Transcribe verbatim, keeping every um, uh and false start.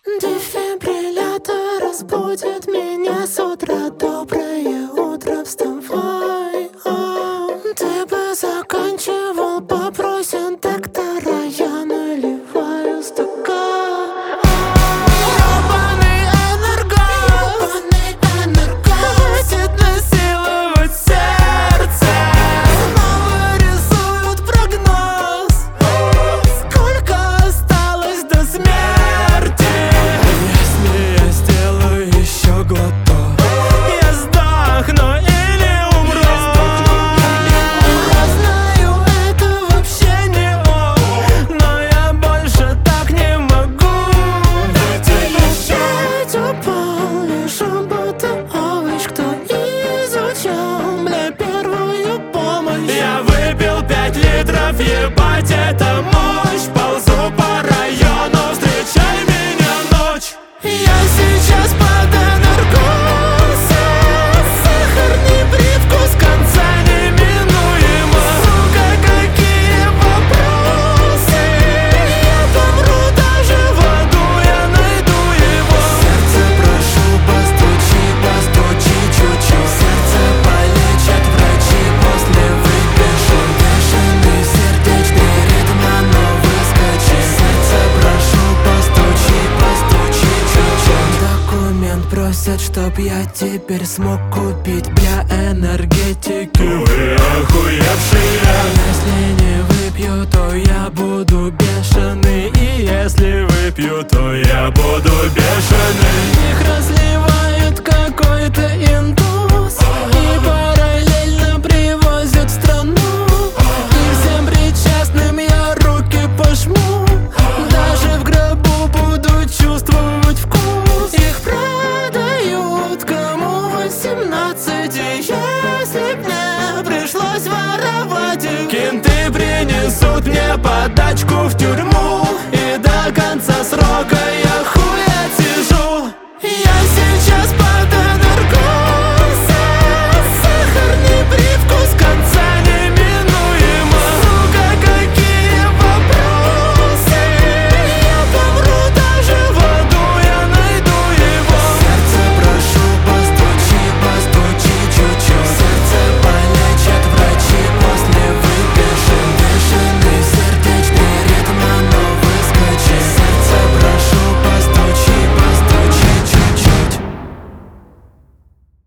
Дефибриллятор разбудит меня с утра. Доброе утро, вставай. О, ты бы заканчивал, попросят доктора. Я наливаю стакан. Ёбаный энерго, ёбаный энерго хочет насиловать сердце. Снова рисуют прогноз. Сколько осталось до смерти? Если я сделаю еще глоток, я сдохну или умру. Я знаю, это вообще не ок, но я больше так не могу. Опять упал, лежу будто овощ. Кто изучал мне первую помощь? Я выпил пять литров, ебать, это мощь. Ползу по району, встречай меня ночь. Я сейчас под наркозом. Сахарный привкус конца неминуемо. Сука, какие вопросы. Я помру даже в аду, я найду его. Сердце, прошу, постучи, постучи чуть-чуть. Сердце полечат врачи, после выпишут. Бешеный сердечный ритм, оно выскочит. Сердце, прошу, постучи, постучи чуть-чуть. Документ просят, чтоб я теперь смог купить, бля, энергетики. Вы охуевшие. Если не выпью, то я буду бешеный. И если выпью, то я буду бешеный. Их разливают какой-то индус и параллельно привозят в страну. И всем причастным я руки пожму. Даже в гробу буду чувствовать вкус. Их продают кому восемнадцать. И если б мне пришлось воровать их, кенты принесут мне подачку в тюрьму. И до конца срока